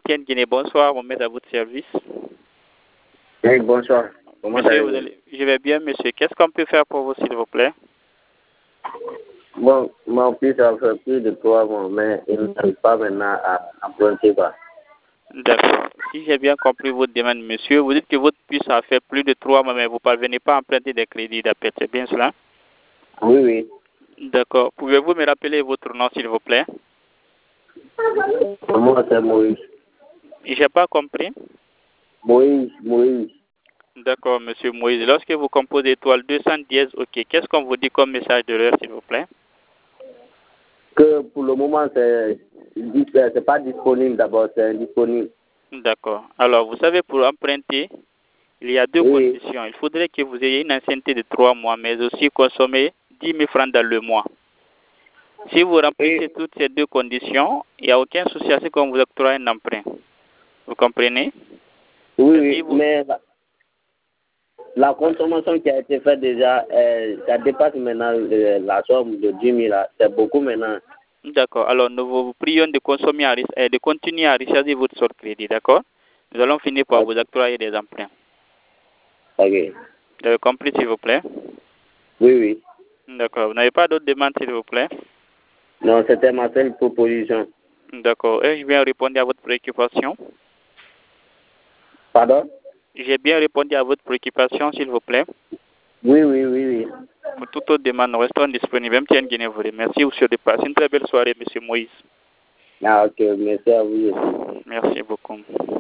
MTN Guinée. Bonsoir, Mohamed à votre service. Oui, bonsoir. Comment Monsieur, allez-vous? je vais bien, monsieur. Qu'est-ce qu'on peut faire pour vous, s'il vous plaît? Bon, mon fils a fait plus de 3 mois, mais il n'arrive pas maintenant à emprunter. D'accord. Si j'ai bien compris votre demande, monsieur, vous dites que votre fils a fait plus de 3 mois, mais vous ne parvenez pas à emprunter des crédits d'appel. C'est bien cela? Oui, oui. D'accord. Pouvez-vous me rappeler votre nom, s'il vous plaît? Moi, c'est Moïse. Je n'ai pas compris. Moïse. D'accord, monsieur Moïse. Lorsque vous composez étoile 210, ok, qu'est-ce qu'on vous dit comme message d'erreur, s'il vous plaît? Que pour le moment, c'est pas disponible d'abord, c'est indisponible. D'accord. Alors, vous savez, pour emprunter, il y a deux conditions. Il faudrait que vous ayez une ancienneté de 3 mois, mais aussi consommer 10 000 francs dans le mois. Si vous remplissez toutes ces deux conditions, il n'y a aucun souci à ce qu'on vous octroie un emprunt. Vous comprenez? Oui, mais la consommation qui a été faite déjà, ça dépasse maintenant la somme de 10 000. C'est beaucoup maintenant. D'accord. Alors, nous vous prions de de continuer à recharger votre sort crédit, d'accord? Nous allons finir par vous octroyer des emprunts. Ok. Vous avez compris, s'il vous plaît? Oui. D'accord. Vous n'avez pas d'autres demandes, s'il vous plaît? Non, c'était ma seule proposition. D'accord. Ai-je bien répondu à votre préoccupation? Pardon? J'ai bien répondu à votre préoccupation, s'il vous plaît? Oui. Pour toute autre demande, nous restons disponibles. MTN Guinée vous remercie. Vous souhaitez passer une très belle soirée, monsieur Moïse. Ah, ok. Merci à vous aussi. Merci beaucoup.